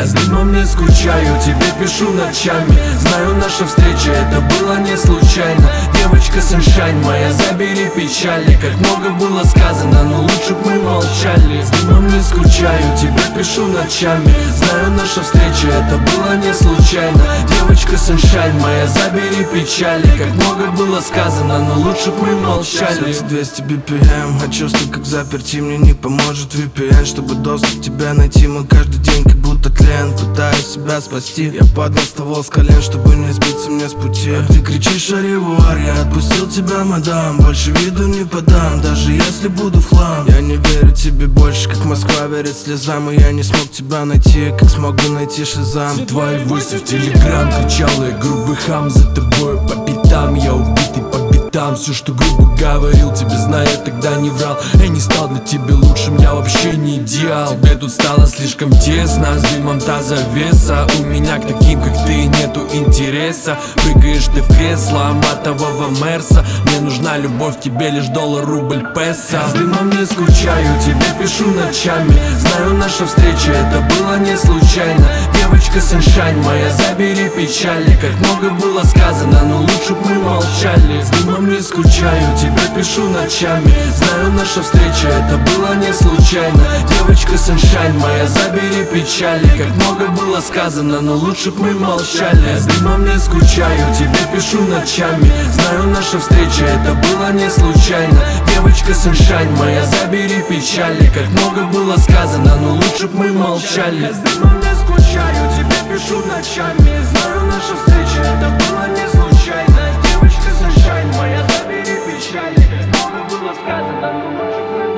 с дымом не скучаю, тебе пишу ночами. Знаю, наша встреча, это было не случайно. Девочка Sunshine моя, забери печали. Как много было сказано, но лучше б мы молчали. С дымом не скучаю, тебе пишу ночами. Знаю, наша встреча, это было не случайно. Девочка Sunshine моя, забери печали. Как много было сказано, но лучше б мы молчали. Сердце 200 BPM, а чувство как заперти мне не поможет VPN. Чтобы доступ тебя найти, мы каждый день как будто тлен. Пытаюсь себя спасти, я поднял ствол с колен, чтобы не сбиться мне с пути. А ты кричишь «Аревуар», я отпустил тебя, мадам. Больше виду не подам, даже если буду в хлам. Я не верю тебе больше, как Москва верит слезам. И я не смог тебя найти, как смогу найти Шазам. Все твои войсы в телеграм кричал я, грубый хам, за тобой по пятам. Я убитый по пятам, все, что грубо говорил тебе, знаю, я тогда не врал. Я не стал для тебя лучшим, я вообще не идеал. Тебе тут стало слишком тесно, с дымом та завеса. У меня к таким, как ты, нету интереса. Прыгаешь ты в кресло матового Мерса. Мне нужна любовь, тебе лишь доллар, рубль, песо. С дымом не скучаю, тебе пишу ночами. Знаю, наша встреча, это было не случайно. Девочка Sunshine моя, забери печали. Как много было сказано, но лучше б мы молчали. С дымом не скучаю, тебе пишу ночами. Знаю, наша встреча, это было не случайно. Девочка Sunshine моя, забери печали. Как много было сказано, но лучше б мы молчали. С дымом не скучаю, тебе пишу ночами. Знаю, наша встреча, это было не случайно. Девочка Sunshine моя, забери печали. Как много было сказано, но лучше б мы молчали. С дымом не скучаю, тебе пишу ночами. Знаю, наша встреча, это было не случайно. Девочка Sunshine моя, забери печали. Как много было сказано, но лучше б мы